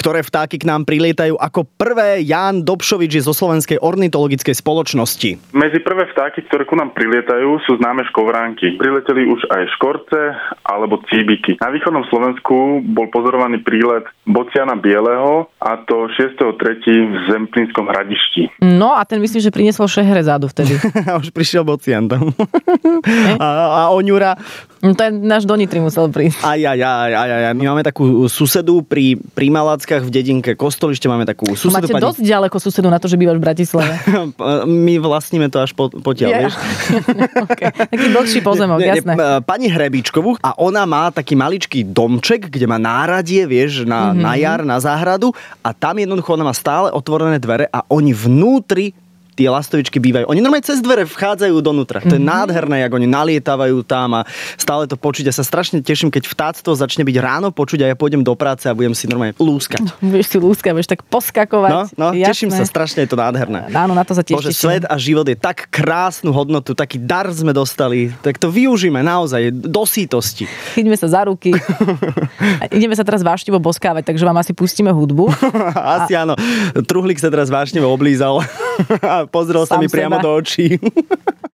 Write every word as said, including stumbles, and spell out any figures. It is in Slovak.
ktoré vtáky k nám prilietajú. Ako prvé Ján Dobšovič je zo Slovenskej ornitologickej spoločnosti. Medzi prvé vtáky, ktoré ku nám prilietajú, sú známe škovránky. Prileteli už aj škorce alebo cíbiky. Na východnom Slovensku bol pozorovaný prílet bociana bieleho, a to šiesteho tretieho v Zemplínskom Hradišti. No a ten myslím, že priniesol Šehrezádu vtedy. A už prišiel bocian tam. a, a Oňura. No to je náš do Nitry musel prísť. Aj, aj, aj, aj, aj. My máme takú susedu pri, pri Malackách v dedinke Kostolište, máme takú susedu. Máte pani... dosť ďaleko susedu na to, že bývaš v Bratislave. My vlastníme to až po, potiaľ, yeah. Vieš. Okay. Taký dlhší pozemok, ne, jasné. Ne, pani Hrebičkovú a ona má taký maličký domček, kde má náradie, vieš, na, mm-hmm. na jar, na záhradu a tam jednoducho ona má stále otvorené dvere a oni vnútri tie lastovičky bývajú. Oni normálne cez dvere vchádzajú donútra. To je nádherné, jak oni nalietávajú tam a stále to počuť. Ja sa strašne teším, keď vtáctvo začne byť ráno počuť a ja pôjdem do práce a budem si normálne lúskať. Budeš si lúskať, budeš tak poskakovať. No, no teším sa, strašne je to nádherné. Áno, na to sa tiež Bože, teším. svet a život je tak krásnu hodnotu, taký dar sme dostali, tak to využíme naozaj do sítosti. Chyťme sa za ruky. Ideme sa teraz vášnivo boskávať, takže vám asi pustíme hudbu. Asi a... áno. Truhlík sa teraz vášnivo oblízal. Pozrel sa mi priamo do očí.